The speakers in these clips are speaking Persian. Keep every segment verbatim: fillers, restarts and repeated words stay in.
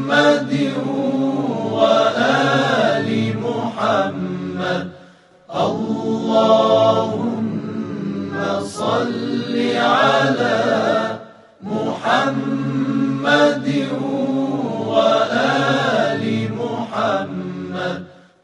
وآل محمد اللهم صل على محمد وآل محمد.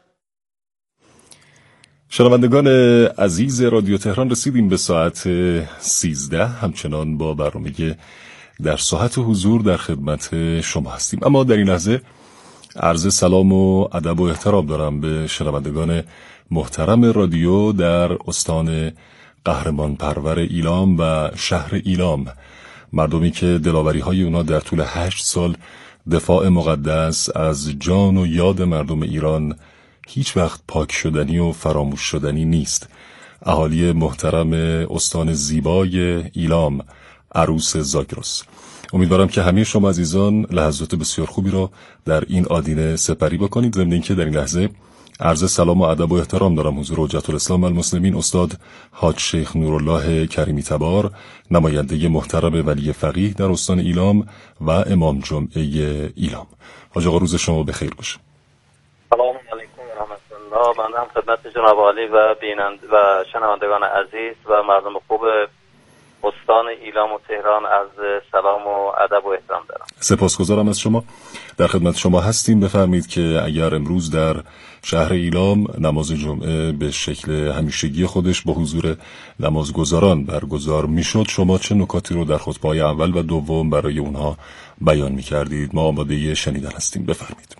شنوندگان عزیز رادیو تهران، رسیدیم به ساعت سیزده، همچنان با برنامه در ساعت حضور در خدمت شما هستیم. اما در این لحظه عرض سلام و ادب و احترام دارم به شنوندگان محترم رادیو در استان قهرمان پرور ایلام و شهر ایلام، مردمی که دلاوری های اونا در طول هشت سال دفاع مقدس از جان و یاد مردم ایران هیچ وقت پاک شدنی و فراموش شدنی نیست. اهالی محترم استان زیبای ایلام، عروس زاگرس، امیدوارم که همه شما عزیزان لحظات بسیار خوبی را در این آدینه سپری بکنید. ضمن اینکه در این لحظه عرض سلام و ادب و احترام دارم حضور حجت الاسلام المسلمین استاد حاج شیخ نورالله کریمی تبار، نماینده محترم ولی فقیه در استان ایلام و امام جمعه ایلام. حاج آقا روز شما بخیر باشه. سلام علیکم و رحمت الله. بنده هم خدمت جناب عالی و بینند و شنوندگان عزیز و مردم خوب استان ایلام و تهران از سلام و ادب و احترام دارم. سپاسگزارم از شما. در خدمت شما هستیم. بفرمایید که اگر امروز در شهر ایلام نماز جمعه به شکل همیشگی خودش با حضور نمازگزاران برگزار میشد، شما چه نکاتی رو در خطبه‌های اول و دوم برای اونها بیان میکردید؟ ما آماده شنیدن هستیم. بفرمایید.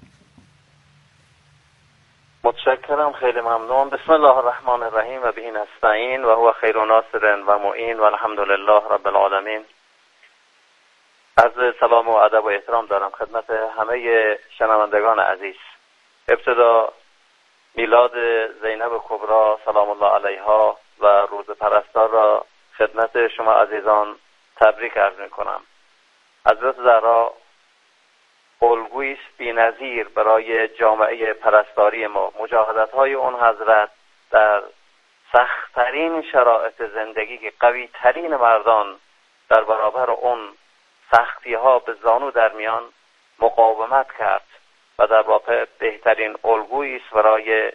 متشکرم، خیلی ممنون. بسم الله الرحمن الرحیم و به نستعین و هو خیر ناصر و معین و الحمد لله رب العالمین. از سلام و ادب و احترام دارم خدمت همه شنوندگان عزیز. ابتدا میلاد زینب کبری سلام الله علیها و روز پرستار را خدمت شما عزیزان تبریک عرض می‌کنم. حضرت زهرا الگویی است بی‌نظیر برای جامعه پرستاری ما. مجاهدت‌های اون حضرت در سخت‌ترین شرایط زندگی که قوی‌ترین مردان در برابر اون سختی‌ها به زانو در میان مقاومت کرد و در واقع بهترین الگویی است برای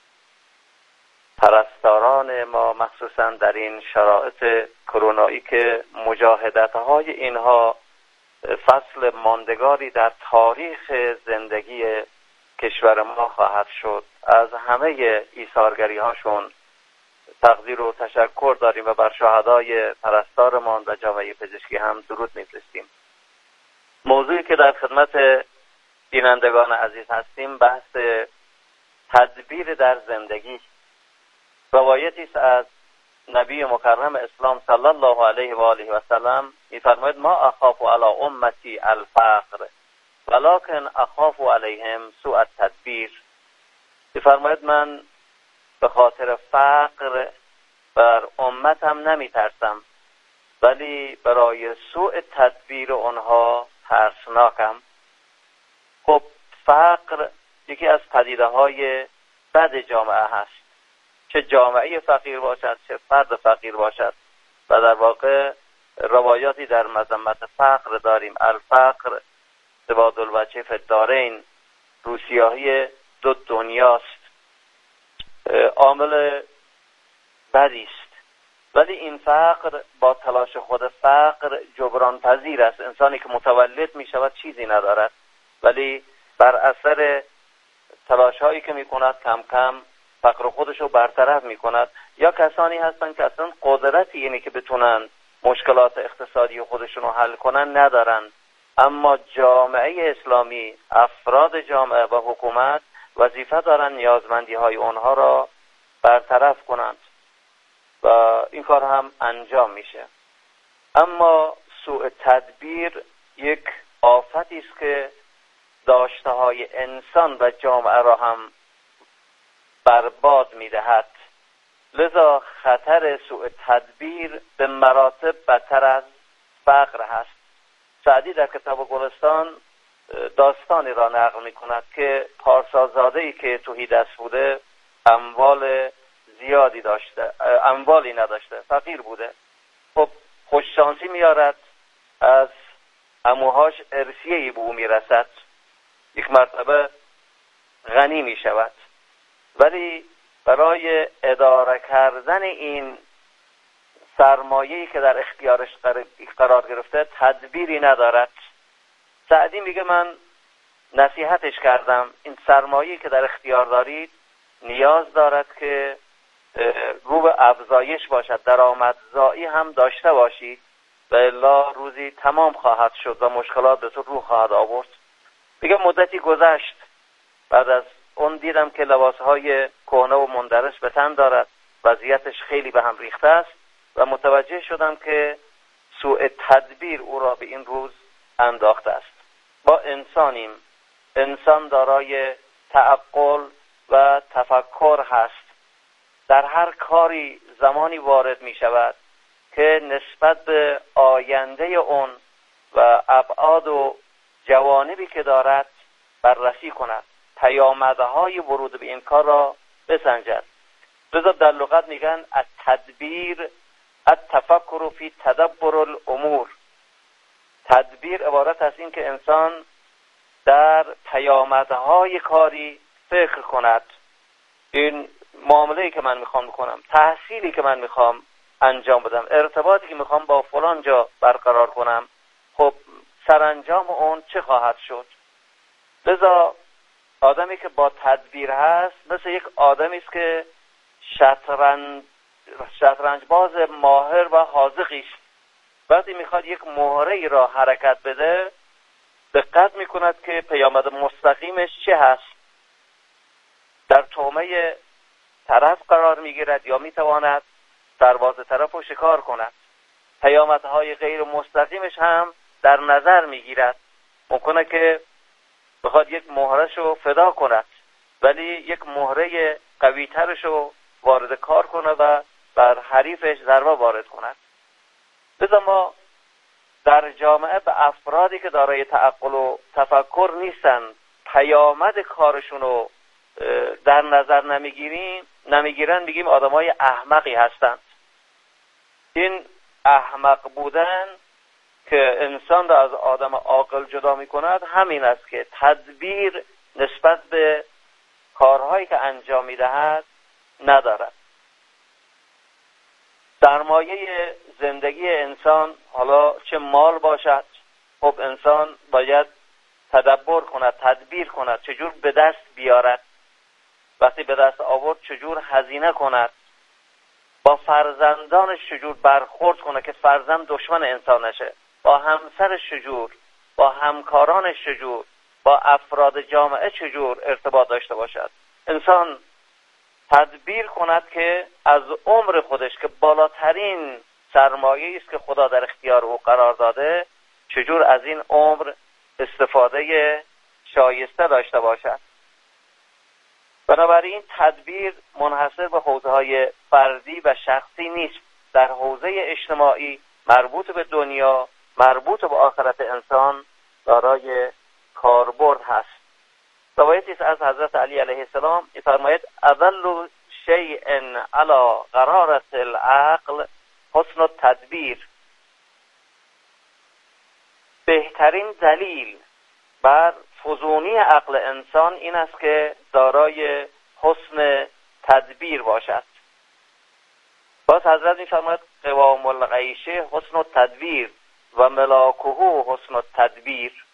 پرستاران ما، مخصوصا در این شرایط کرونایی که مجاهدت‌های اینها فصل ماندگاری در تاریخ زندگی کشور ما خواهد شد. از همه ایثارگری هاشون تقدیر و تشکر داریم و بر شهدای پرستارمان و جامعه پزشکی هم درود می‌فرستیم. موضوعی که در خدمت بینندگان عزیز هستیم بحث تدبیر در زندگی. روایتی است از نبی مکرم اسلام صلی الله علیه و آله و سلم می‌فرماید ما اخاف علی امتی الفقر ولکن اخاف علیهم سوء التدبیر. می‌فرماید من به خاطر فقر بر امتم نمی‌ترسم، ولی برای سوء تدبیر اونها ترسناکم. خب فقر یکی از پدیده‌های بد جامعه هست، چه جامعه فقیر باشد چه فرد فقیر باشد، و در واقع روایاتی در مذمت فقر داریم. الفقر سواد الوجه فی الدارین، روسیاهی دو دنیاست، عامل بدی است. ولی این فقر با تلاش خود فقر جبران پذیر است. انسانی که متولد می شود چیزی ندارد، ولی بر اثر تلاش هایی که می کند کم کم فقر خودش رو برطرف می کند. یا کسانی هستند که اصلا قدرتی یعنی که بتونن مشکلات اقتصادی خودشون رو حل کنن ندارن، اما جامعه اسلامی، افراد جامعه و حکومت وظیفه دارن نیازمندی های اونها را برطرف کنند و این کار هم انجام میشه. اما سوء تدبیر یک آفتی است که داشته های انسان و جامعه را هم برباد میدهد. لذا خطر سوء تدبیر به مراتب بدتر از فقر هست. سعدی در کتاب گلستان داستانی را نقل می کند که پارسازاده‌ای که تهیدست بوده اموال زیادی داشته، اموالی نداشته، فقیر بوده. خب خوششانسی میارد، از عموهاش ارثیه‌ای به او میرسد یک مرتبه غنی می شود، ولی برای اداره کردن این سرمایه‌ای که در اختیارش قرار گرفته تدبیری ندارد. سعدی میگه من نصیحتش کردم این سرمایه‌ای که در اختیار دارید نیاز دارد که رو به افزایش باشد، درآمدزایی هم داشته باشید و الا روزی تمام خواهد شد و مشکلات به تو رو خواهد آورد. میگه مدتی گذشت، بعد از اون دیدم که لباسهای کهنه و مندرس به تن دارد، وضعیتش خیلی به هم ریخته است و متوجه شدم که سوء تدبیر او را به این روز انداخته است. با انسانیم، انسان دارای تعقل و تفکر هست. در هر کاری زمانی وارد می شود که نسبت به آینده اون و ابعاد و جوانبی که دارد بررسی کند، پیامدهای ورود به این کار را بسنجد. لذا در لغت میگن التدبیر التفکر فی تدبر الامور. تدبیر عبارت است این که انسان در پیامدهای کاری فکر کند. این معامله‌ای که من میخوام بکنم، تحصیلی که من میخوام انجام بدم، ارتباطی که میخوام با فلان جا برقرار کنم، خب سرانجام اون چه خواهد شد؟ لذا آدمی که با تدبیر هست مثل یک آدمی است که شطرنج شطرنج باز ماهر و حاذقی است. وقتی میخواد یک مهره ای را حرکت بده دقت میکند که پیامد مستقیمش چه هست، در طعمه طرف قرار میگیرد یا میتواند سرباز طرف رو شکار کند. پیامدهای غیر مستقیمش هم در نظر میگیرد. ممکنه که بخواد یک مهرش رو فدا کند ولی یک مهره قوی ترش رو وارد کار کنه و بر حریفش ضربه وارد کند. لذا ما در جامعه به افرادی که دارای تعقل و تفکر نیستن، پیامد کارشون رو در نظر نمیگیریم نمیگیرن میگیم آدمای احمقی هستند. این احمق بودن که انسان را از آدم عاقل جدا میکند همین است که تدبیر نسبت به کارهایی که انجام میدهد ندارد. سرمایه زندگی انسان حالا چه مال باشد، خب انسان باید تدبر کند، تدبیر کند، چجور به دست بیارد، وقتی به دست آورد چجور هزینه کند، با فرزندانش چجور برخورد کنه که فرزند دشمن انسان نشه، با همسرش چجور، با همکارانش چجور، با افراد جامعه چجور ارتباط داشته باشد. انسان تدبیر کند که از عمر خودش که بالاترین سرمایه است که خدا در اختیار او قرار داده چجور از این عمر استفاده شایسته داشته باشد. بنابراین تدبیر منحصر به حوزه‌های فردی و شخصی نیست، در حوزه اجتماعی مربوط به دنیا، مربوط به آخرت انسان دارای کاربرد هست. روایتی است از حضرت علی علیه السلام می‌فرماید اذل شیء علی قرارة العقل حسن التدبیر. بهترین دلیل بر فزونی عقل انسان این است که دارای حسن تدبیر باشد. باز حضرت می‌فرماید قوام العیشه حسن التدبیر و ملاکه حسن التدبیر.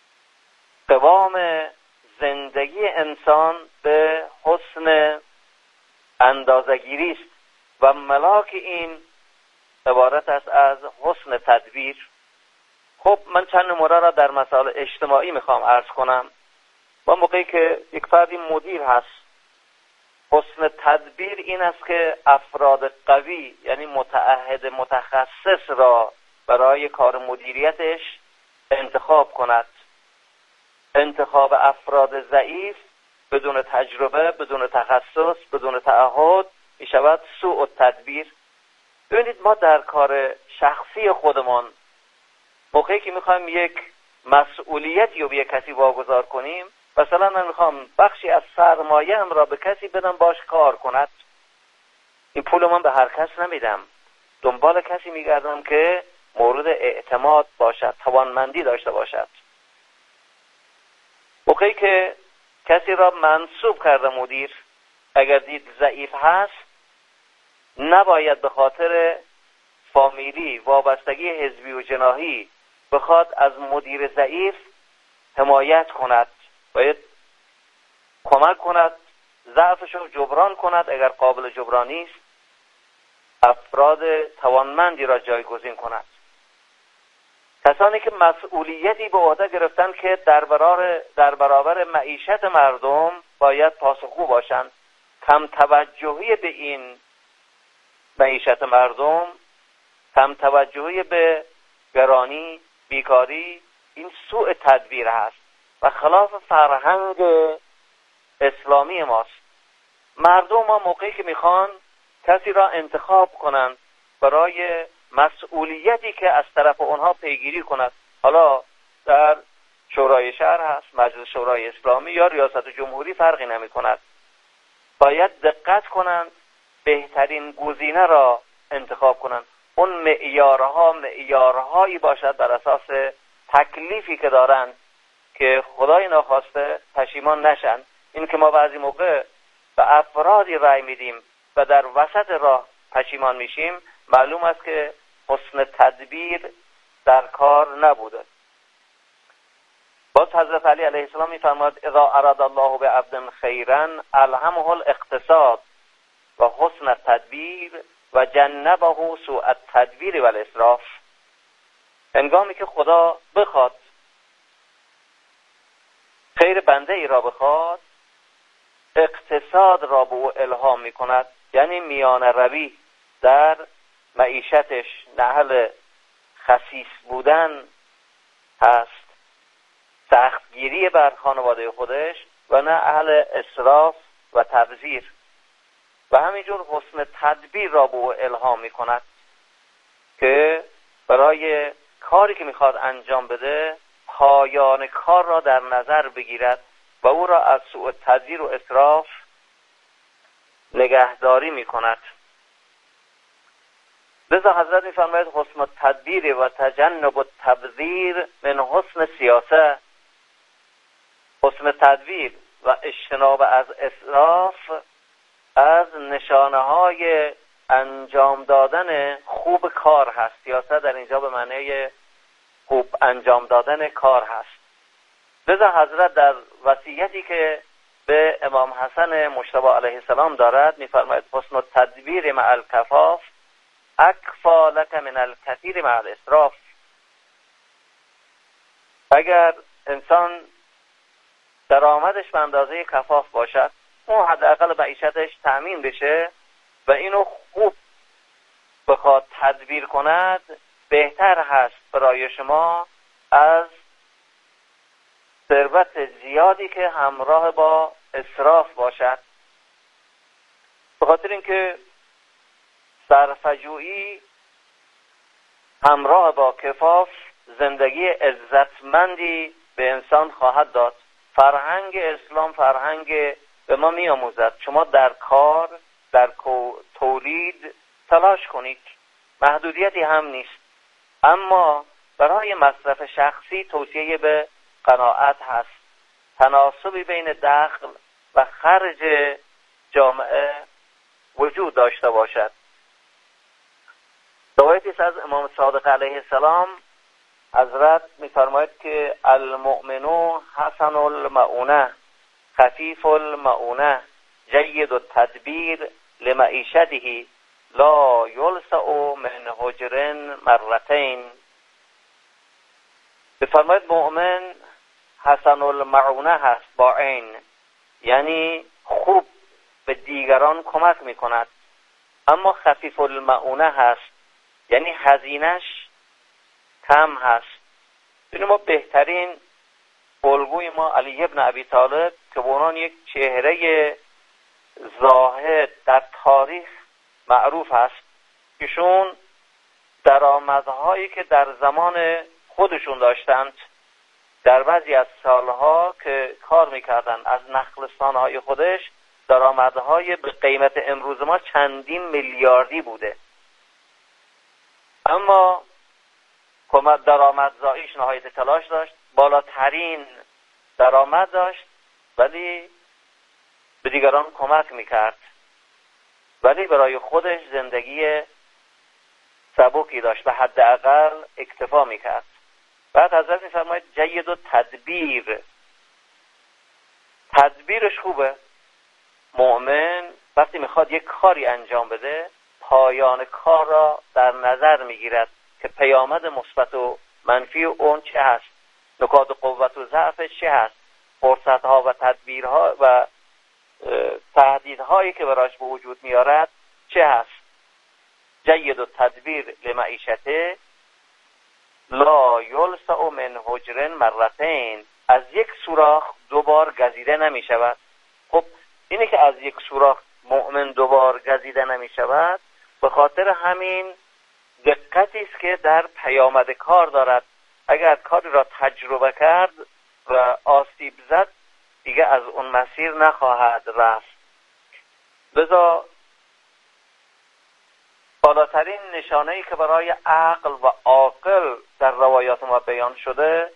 قوام زندگی انسان به حسن اندازه‌گیری است و ملاک این عبارت است از حسن تدبیر. خب من چند نمونه را در مسائل اجتماعی میخوام عرض کنم. با موقعی که یک فردی مدیر هست، حسن تدبیر این است که افراد قوی یعنی متعهد متخصص را برای کار مدیریتش انتخاب کند. انتخاب افراد ضعیف بدون تجربه، بدون تخصص، بدون تعهد می شود سوء التدبیر. ببینید ما در کار شخصی خودمان موقعی که میخوایم یک مسئولیتی رو به یک کسی واگذار کنیم، مثلا من میخوام بخشی از سرمایه‌ام را به کسی بدم باش کار کند، این پول من به هر کس نمیدم، دنبال کسی میگردم که مورد اعتماد باشد، توانمندی داشته باشد. موقعی که کسی را منصوب کرده مدیر، اگر دید ضعیف هست، نباید به خاطر فامیلی، وابستگی حزبی و جناحی بخواد از مدیر ضعیف حمایت کند. باید کمک کند، ضعفش رو جبران کند، اگر قابل جبران نیست افراد توانمندی را جایگزین کند. کسانی که مسئولیتی به عهده گرفتن که در برابر در برابر معیشت مردم باید پاسخگو باشند. کم توجهی به این معیشت مردم، کم توجهی به گرانی، بیکاری، این سوء تدبیر هست و خلاف فرهنگ اسلامی ماست. مردم ما موقعی که میخوان کسی را انتخاب کنند برای مسئولیتی که از طرف اونها پیگیری کند، حالا در شورای شهر هست، مجلس شورای اسلامی یا ریاست جمهوری، فرقی نمی کند، باید دقت کنند، بهترین گزینه را انتخاب کنند. اون معیارها معیارهایی باشد بر اساس تکلیفی که دارند که خدای ناخواسته پشیمان نشن. این که ما بعضی موقع به افرادی رأی میدیم و در وسط راه پشیمان میشیم، معلوم است که حسن تدبیر در کار نبوده. باز حضرت علی علیه السلام میفرماد اذا اراد الله بعبد خیرا الهمه الاقتصاد و حسن التدبیر و جنبه سوء التدبیر و الاسراف. هنگامی که خدا بخواد خیر بنده ای را بخواد، اقتصاد را به او الهام می کند، یعنی میان روی در معیشتش، نه اهل خسیس بودن هست، سختگیری بر خانواده خودش، و نه اهل اسراف و تبذیر، و همینجور حسن تدبیر را به او الهام می کند که برای کاری که میخواد انجام بده پایان کار را در نظر بگیرد و او را از سوء تدبیر و اسراف نگهداری می کند. لذا حضرت می فرماید حسن التدبیر و تجنب التبذیر من حسن سیاسه. حسن تدبیر و اجتناب از اسراف از نشانه های انجام دادن خوب کار هست. سیاست در اینجا به معنی خوب انجام دادن کار هست. لذا حضرت در وصیتی که به امام حسن مجتبی علیه السلام دارد می‌فرماید حسن التدبیر مع الکفاف اکفا لک من الکثیر مع الاسراف. اگر انسان درآمدش به اندازه کفاف باشد، اون حداقل معیشتش تأمین بشه و اینو خوب بخواد تدبیر کند، بهتر هست برای شما از ثروت زیادی که همراه با اسراف باشد. به خاطر اینکه صرفه‌جویی همراه با کفاف زندگی عزتمندی به انسان خواهد داد. فرهنگ اسلام فرهنگ به ما می آموزد شما در کار، در تولید تلاش کنید، محدودیتی هم نیست، اما برای مصرف شخصی توصیه به قناعت هست. تناسبی بین دخل و خرج جامعه وجود داشته باشد. روایتی از امام صادق علیه السلام حضرت می‌فرماید که المؤمن حسن المعونه خفیف المعونه جید التدبیر لمعیشته لا یلسع من حجر مرتين. بفرماید مؤمن حسن المعونه هست با عین، یعنی خوب به دیگران کمک میکند، اما خفیف المعونه هست یعنی هزینه‌اش کم هست. یعنی ما بهترین الگوی ما علی ابن ابی طالب که به عنوان یک چهره زاهد در تاریخ معروف هست، ایشون درآمدهایی که در زمان خودشون داشتند در بعضی از سالها که کار میکردن از نخلستانهای خودش، درآمدهای به قیمت امروز ما چندین میلیاردی بوده، اما کمک درآمدزاییش نهایت تلاش داشت، بالاترین درآمد داشت ولی به دیگران کمک میکرد، ولی برای خودش زندگی سبکی داشت، به حداقل اکتفا میکرد. بعد حضرت میفرماید جید و تدبیر، تدبیرش خوبه. مؤمن وقتی میخواد یک کاری انجام بده پایان کار را در نظر میگیرد که پیامد مثبت و منفی اون چه هست، نکات قوت و ضعفش چه هست، فرصتها و تدبیرها و تهدیدهایی که براش به وجود میارد چه هست. جید و تدبیر لمعیشته لا یلسع من حجر مرتين، از یک سوراخ دوبار گزیده نمی شود. خب اینه که از یک سوراخ مؤمن دوبار گزیده نمی شود به خاطر همین دقتی است که در پیامد کار دارد. اگر کاری را تجربه کرد و آسیب زد دیگه از اون مسیر نخواهد رفت. لذا بالاترین نشانه‌ای که برای عقل و عاقل در روایات ما بیان شده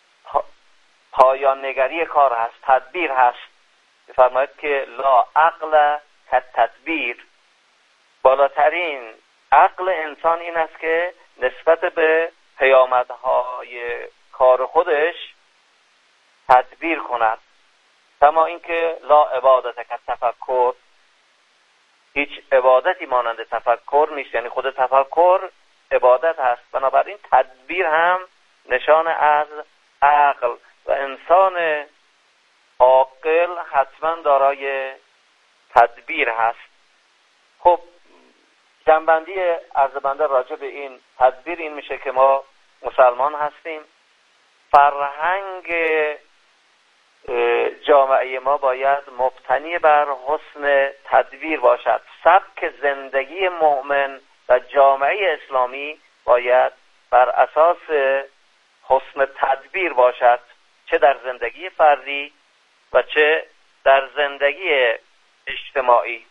پایان نگری کار هست، تدبیر هست. فرماید که لا عقل کالتدبیر، بالاترین عقل انسان این است که نسبت به پیامدهای کار خودش تدبیر کند. کما اینکه لا عبادت کالتفکر، هیچ عبادتی مانند تفکر نیست، یعنی خود تفکر عبادت هست. بنابراین تدبیر هم نشان از عقل و انسان عاقل حتما دارای تدبیر هست. خب جنبندی عرض بنده راجع به این تدبیر این میشه که ما مسلمان هستیم، فرهنگ جامعه ما باید مبتنی بر حسن تدبیر باشد. سبک زندگی مؤمن و جامعه اسلامی باید بر اساس حسن تدبیر باشد، چه در زندگی فردی و چه در زندگی اجتماعی.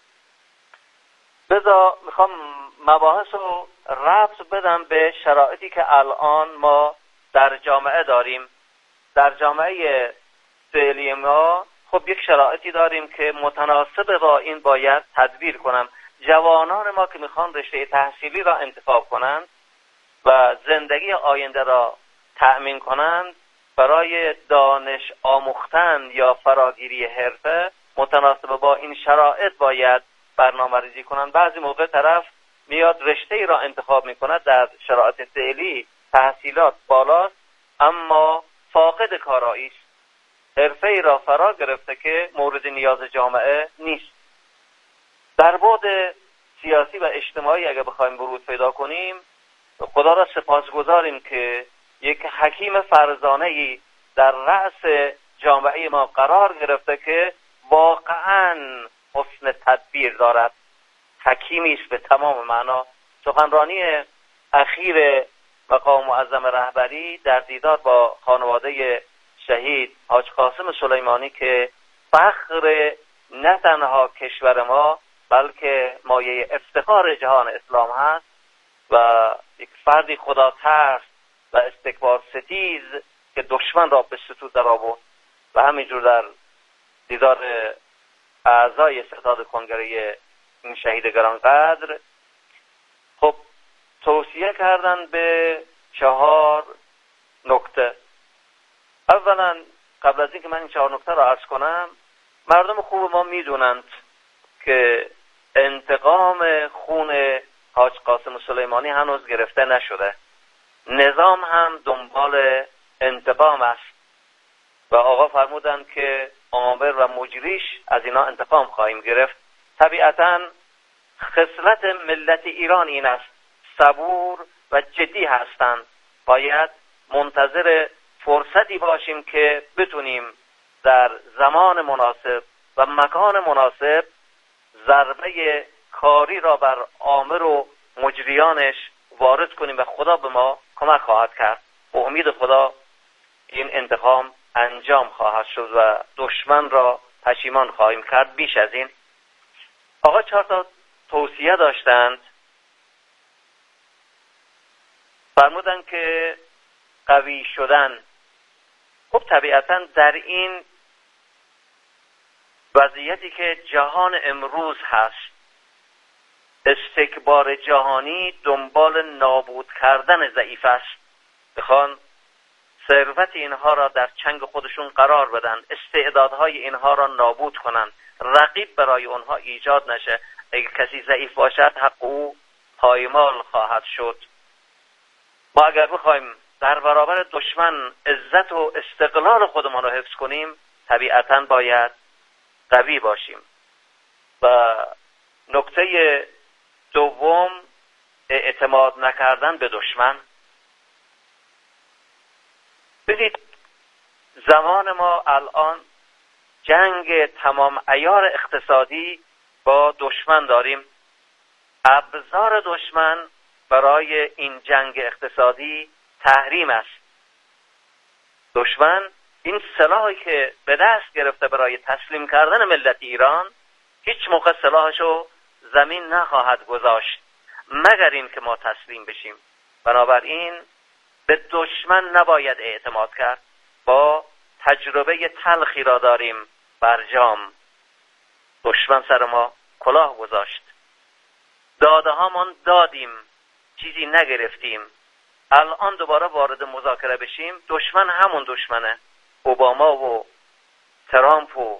لذا میخوام مباحث رو ربط بدم به شرایطی که الان ما در جامعه داریم. در جامعه فعلی ما خب یک شرایطی داریم که متناسب با این باید تدبیر کنم. جوانان ما که میخوان رشته تحصیلی را انتخاب کنند و زندگی آینده را تأمین کنند، برای دانش آموختن یا فراگیری حرفه متناسب با این شرایط باید برنامه ریزی کنند. بعضی موقع طرف میاد رشته ای را انتخاب میکند، در شرایط فعلی تحصیلات بالاست اما فاقد کارایی است، حرفه ای را فرا گرفته که مورد نیاز جامعه نیست. در بعد سیاسی و اجتماعی اگر بخوایم ورود پیدا کنیم، خدا را سپاسگزاریم که یک حکیم فرزانه‌ای در رأس جامعه ما قرار گرفته که واقعاً حسن تدبیر دارد. حکیمی است به تمام معنا. سخنرانی اخیر مقام معظم رهبری در دیدار با خانواده شهید حاج قاسم سلیمانی که فخر نه تنها کشور ما بلکه مایه افتخار جهان اسلام هست و یک فردی خدا ترس و استکبار ستیز که دشمن را به ستود در آورد، و همینجور در دیدار اعضای ستاد کنگره این شهید گرانقدر خب توصیه کردن به چهار نکته. اولا قبل از اینکه من این چهار نکته را عرض کنم، مردم خوب ما میدونند که انتقام خون حاج قاسم سلیمانی هنوز گرفته نشده. نظام هم دنبال انتقام است و آقا فرمودند که آمر و مجریش از اینا انتقام خواهیم گرفت. طبیعتاً خصلت ملت ایران این است، صبور و جدی هستند. باید منتظر فرصتی باشیم که بتونیم در زمان مناسب و مکان مناسب ضربه کاری را بر آمر و مجریانش وارد کنیم و خدا به ما کمک خواهد کرد. به امید خدا این انتقام انجام خواهد شد و دشمن را پشیمان خواهیم کرد. بیش از این آقا چهار تا توصیه داشتند. فرمودند که قوی شدن. خب طبیعتا در این وضعیتی که جهان امروز هست، استکبار جهانی دنبال نابود کردن ضعیف است، بخوان ثروت اینها را در چنگ خودشون قرار بدن، استعدادهای اینها را نابود کنن، رقیب برای اونها ایجاد نشه. اگر کسی ضعیف باشد حق او پایمال خواهد شد. ما اگر بخوایم در برابر دشمن عزت و استقلال خودمان را حفظ کنیم، طبیعتاً باید قوی باشیم. و نکته دوم، اعتماد نکردن به دشمن. ببینید زمان ما الان جنگ تمام عیار اقتصادی با دشمن داریم. ابزار دشمن برای این جنگ اقتصادی تحریم است. دشمن این سلاحی که به دست گرفته برای تسلیم کردن ملت ایران، هیچ موقع سلاحشو زمین نخواهد گذاشت مگر این که ما تسلیم بشیم. بنابراین به دشمن نباید اعتماد کرد. با تجربه تلخی را داریم برجام. دشمن سر ما کلاه گذاشت، داده هامان دادیم، چیزی نگرفتیم. الان دوباره وارد مذاکره بشیم، دشمن همون دشمنه. اوباما و ترامپ و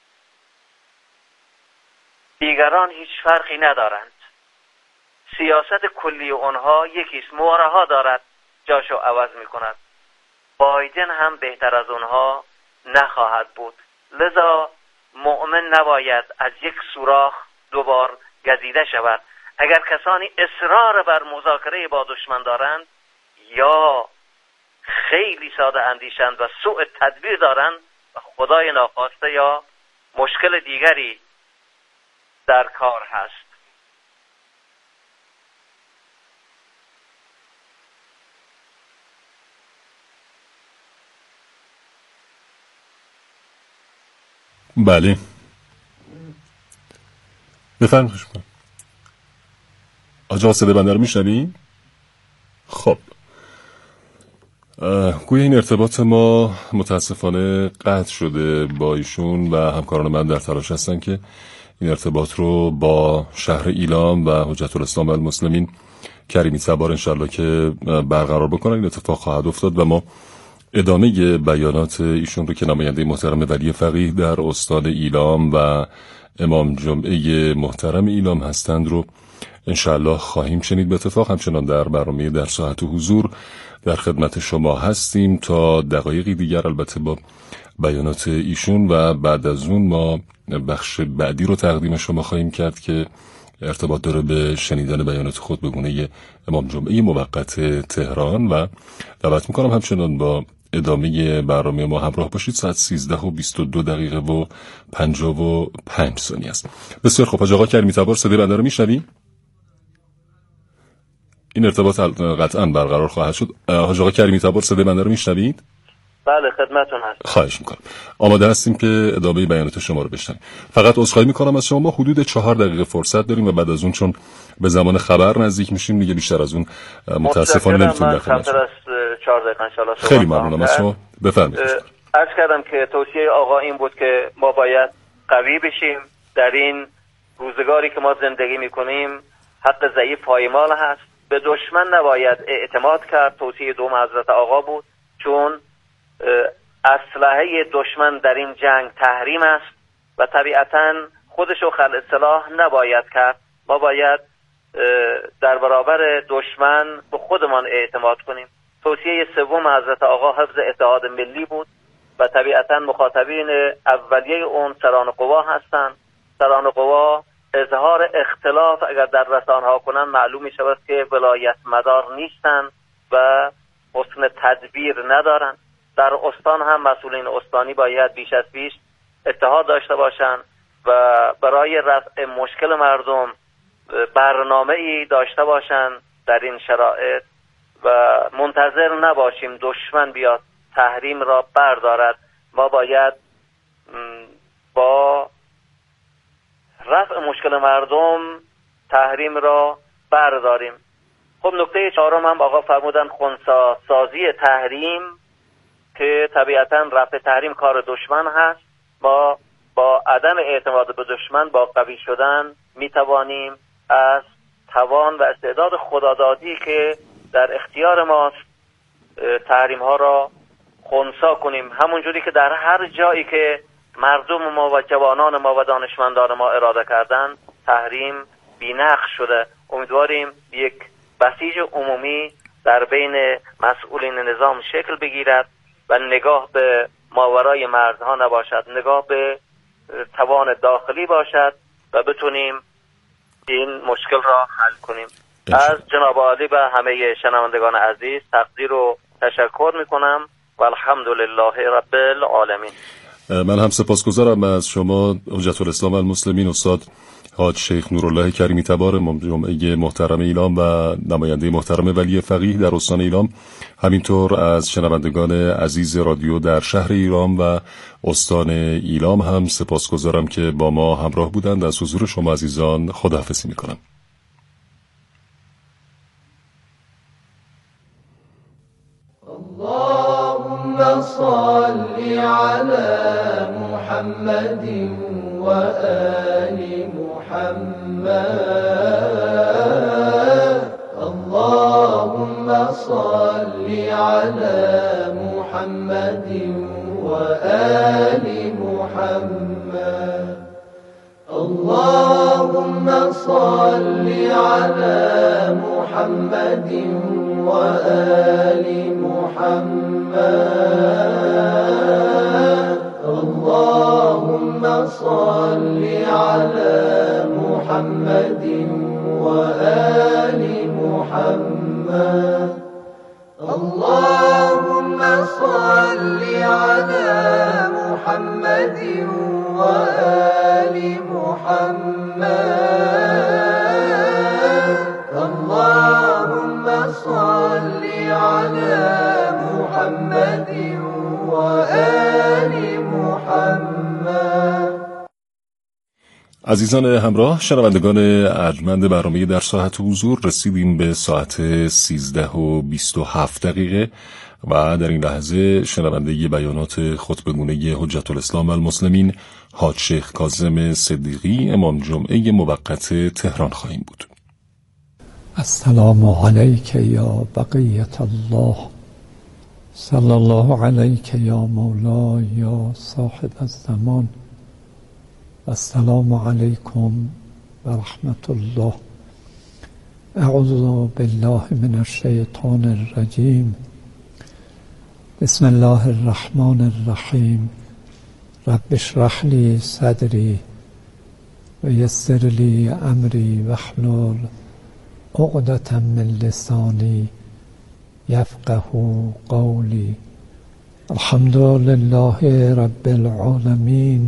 دیگران هیچ فرقی ندارند. سیاست کلی اونها یکیست، موارها دارد جاشو عوض می کند. بایدن هم بهتر از اونها نخواهد بود. لذا مؤمن نباید از یک سوراخ دوبار گزیده شود. اگر کسانی اصرار بر مذاکره با دشمن دارند، یا خیلی ساده اندیشند و سوء تدبیر دارند و خدای ناخواسته یا مشکل دیگری در کار هست. بله بفرمایید. آقا صدای بنده رو میشنوید؟ خب گویا این ارتباط ما متاسفانه قطع شده با ایشون و همکاران من در تلاش هستن که این ارتباط رو با شهر ایلام و حجت الاسلام و المسلمین کریمی تبار انشالله که برقرار بکنن. این اتفاق خواهد افتاد و ما ادامه بیانات ایشون رو که نماینده محترم ولی فقیه در استان ایلام و امام جمعه محترم ایلام هستند رو انشالله خواهیم شنید. به اتفاق همچنان در برنامه در ساعت حضور در خدمت شما هستیم تا دقایقی دیگر، البته با بیانات ایشون، و بعد از اون ما بخش بعدی رو تقدیم شما خواهیم کرد که ارتباط داره به شنیدن بیانات خود به گونه امام جمعه موقت تهران. و دعوت میکنم همچنان با ادامه برنامه ما همراه باشید. ساعت سیزده و بیست و دو دقیقه و پنجاه و پنج ثانیه است. بسیار خوب. حاج آقا کریمی تبار صدای بنده رو میشنوید؟ این ارتباط قطعا برقرار خواهد شد. حاج آقا کریمی تبار صدای بنده رو میشنوید؟ بله خدمتتون هستم. خواهش میکنم. آماده هستیم که ادامه بیانات شما رو بشنویم. فقط عذرخواهی میکنم از شما، ما حدود چهار دقیقه فرصت داریم و بعد از اون چون به زمان خبر نزدیک میشیم دیگه بیشتر از اون متاسفانه نمیتونیم در خدمت شما. چهار دقیقه ان شاء الله. خیلی ممنونم از شما. بفرمایید. عرض کردم که توصیه آقا این بود که ما باید قوی بشیم. در این روزگاری که ما زندگی میکنیم حق ضعیف پایمال هست. به دشمن نباید اعتماد کرد. توصیه دوم حضرت آقا بود، چون اسلحه دشمن در این جنگ تحریم است و طبیعتاً خودشو خلع سلاح نباید کرد. ما باید در برابر دشمن به خودمان اعتماد کنیم. توصیه سوم حضرت آقا حفظ اتحاد ملی بود و طبیعتاً مخاطبین اولیه اون سران قوا هستند. سران قوا اظهار اختلاف اگر در رسانه‌ها کنن معلوم می شود که ولایت مدار نیستند و حسن تدبیر ندارند. در استان هم مسئولین استانی باید بیش از پیش اتحاد داشته باشند و برای رفع مشکل مردم برنامه‌ای داشته باشند در این شرایط و منتظر نباشیم دشمن بیاد تحریم را بردارد. ما باید با رفع مشکل مردم تحریم را برداریم. خب نکته چهارم هم آقا فرمودن خنثی سازی تحریم که طبیعتا رفع تحریم کار دشمن هست. ما با عدم اعتماد به دشمن، با قوی شدن میتوانیم از توان و استعداد خدادادی که در اختیار ماست تحریم ها را خنثی کنیم. همونجوری که در هر جایی که مردم ما و جوانان ما و دانشمندان ما اراده کردن تحریم بی‌نقص شده. امیدواریم یک بسیج عمومی در بین مسئولین نظام شکل بگیرد و نگاه به ماورای مرزها نباشد، نگاه به توان داخلی باشد و بتونیم این مشکل را حل کنیم. از جناب عالی و همه شنوندگان عزیز تقدیر و تشکر میکنم و الحمدلله رب العالمین. من هم سپاسگزارم از شما حجت الاسلام المسلمین استاد حاج شیخ نورالله کریمی تبار، امام جمعه محترم ایلام و نماینده محترم ولی فقیه در استان ایلام، همینطور از شنوندگان عزیز رادیو در شهر ایلام و استان ایلام هم سپاسگزارم که با ما همراه بودند. از حضور شما عزیزان خداحافظی میکنم. اللهم صل على محمد وآل محمد. اللهم صل على محمد وآل محمد. اللهم صل على محمد وآل محمد. اللهم صل على محمد وآل محمد. اللهم صل على محمد وآل محمد. اللهم صل على محمد وآل محمد. عزیزان همراه، شنوندگان ارجمند برنامه در ساعت حضور، رسیدیم به ساعت سیزده و بیست و هفت دقیقه و در این لحظه شنونده بیانات خطبه‌گونه حجت الاسلام المسلمین حاج شیخ کاظم صدیقی امام جمعه موقت تهران خواهیم بود. السلام علیک یا بقیت الله، صلی الله علیک یا مولا یا صاحب الزمان، السلام علیکم و رحمت الله. اعوذ بالله من الشیطان الرجیم. بسم الله الرحمن الرحیم. رب اشرح لی صدری و یسر لی امری واحلل عقدة من لسانی یفقه قولی. الحمد لله رب العالمین،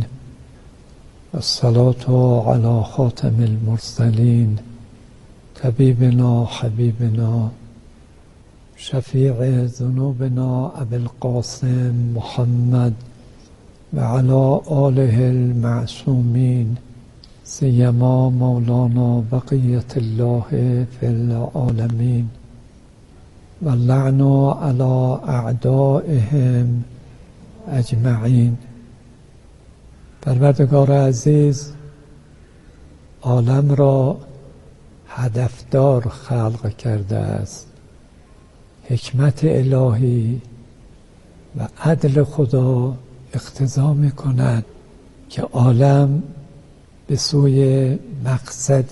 الصلاة على خاتم المرسلین، طبیبنا حبیبنا شفیع ذنوبنا ابی القاسم محمد و علی آله المعصومین، سیما مولانا بقیت الله فی العالمین، و اللعن علی اعدائهم اجمعین. پروردگار عزیز عالم را هدفدار خلق کرده است. حکمت الهی و عدل خدا اقتضا می کند که عالم به سوی مقصد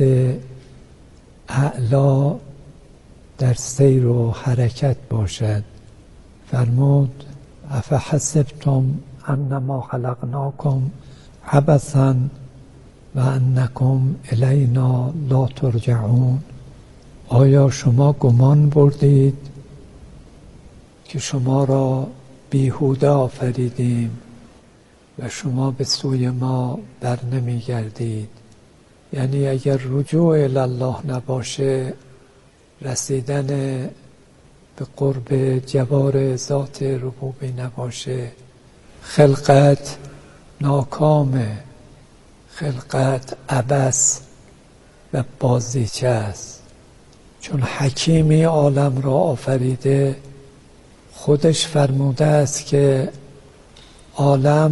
اعلا در سیر و حرکت باشد. فرمود افحسبتم انما خلقناکم عبثا و انکم الینا لا ترجعون. آیا شما گمان بردید که شما را بیهوده آفریدیم و شما به سوی ما بر نمی گردید؟ یعنی اگر رجوع الله نباشه، رسیدن به قرب جوار ذات ربوبی نباشه، خلقت ناکامه، خلقت عبث و بازیچه است. چون حکیمی عالم را آفریده، خودش فرموده است که عالم